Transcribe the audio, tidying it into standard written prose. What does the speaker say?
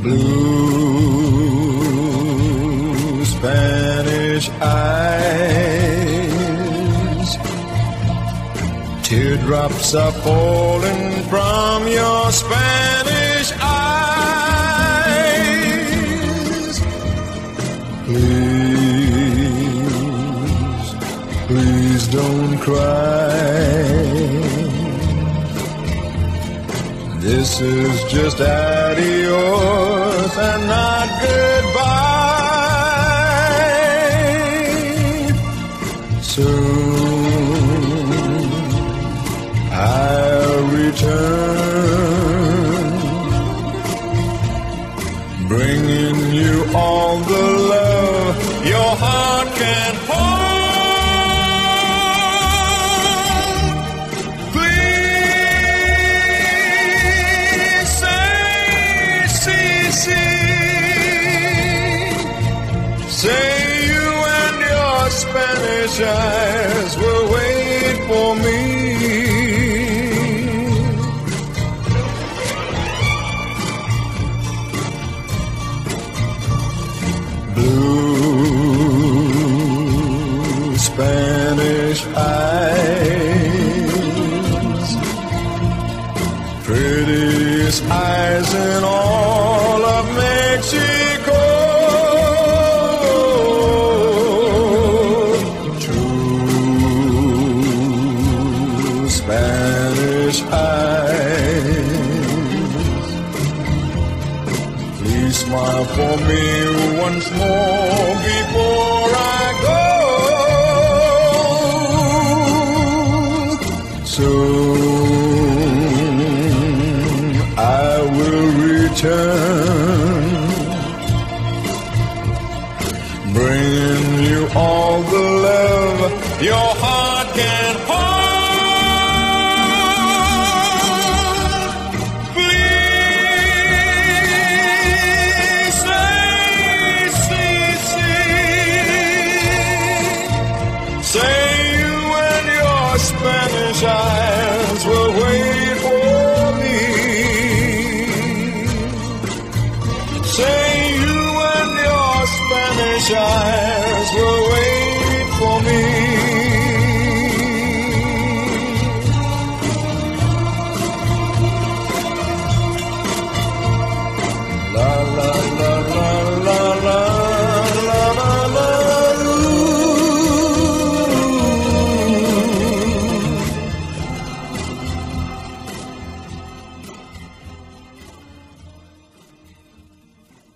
blue Spanish eyes. Teardrops are falling from your Spanish eyes. Please, please don't cry. This is just adios and not goodbye. Soon I'll return, bringing you all the love your heart can hold. Say you and your Spanish eyes will wait for me. Blue Spanish eyes, prettiest eyes in all of Mexico. Spanish eyes, please smile for me once more before I go. Soon I will return, bringing you all the love your heart